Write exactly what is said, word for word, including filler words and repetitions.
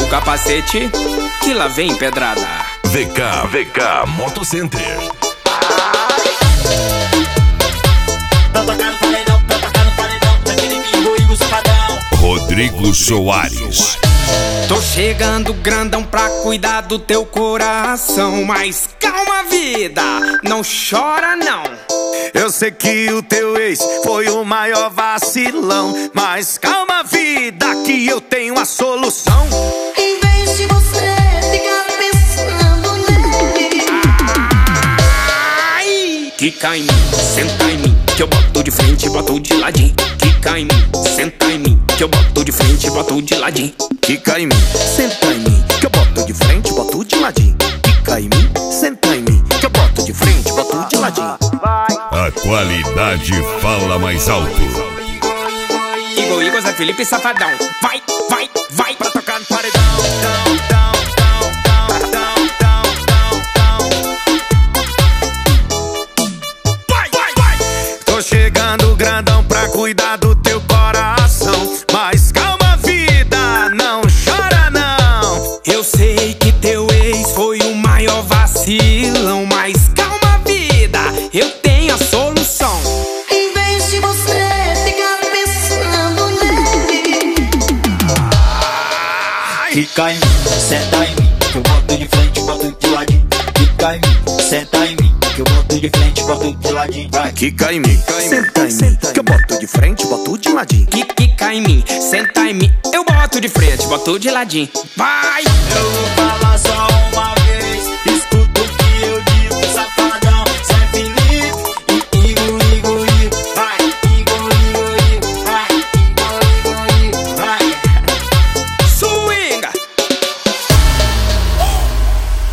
o capacete, que lá vem pedrada. V K, V K Motocenter. Tá tocando paredão, tá tocando paredão, daquele bingo e o safadão. Rodrigo Soares. Tô chegando grandão pra cuidar do teu coração, mas calma, vida, não chora não. Eu sei que o teu ex foi o maior vacilão, mas calma, vida, que eu tenho a solução. Em vez de você ficar pensando nele, Ai! Quica em mim, senta em mim, que eu boto de frente, boto de ladinho. Quica em mim, senta em mim, que eu boto de frente, boto de ladinho. Quica em mim, senta em mim, que eu boto de frente, boto de ladinho. Quica em mim, senta em mim, que eu boto de frente, boto de ladinho. A qualidade fala mais alto. Igor, Igor, Zé Felipe, Safadão. Vai, vai, vai pra tocar no paredão. Vai, vai, vai. Tô chegando grandão pra cuidar do teu coração, mas calma, vida, não chora não. Eu sei que teu ex foi o maior vacilão, mas calma, vida, eu tenho a solução. em vez de você ficar pensando nele, Fica em mim, senta em mim, que eu boto de frente, boto de ladinho. Fica em mim, senta em mim, que eu boto de frente, boto de ladinho. Vai. Quica em mim, senta em mim, que eu boto de frente, boto de ladinho. Que quica em mim, senta em mim, eu boto de frente, boto de ladinho. Vai!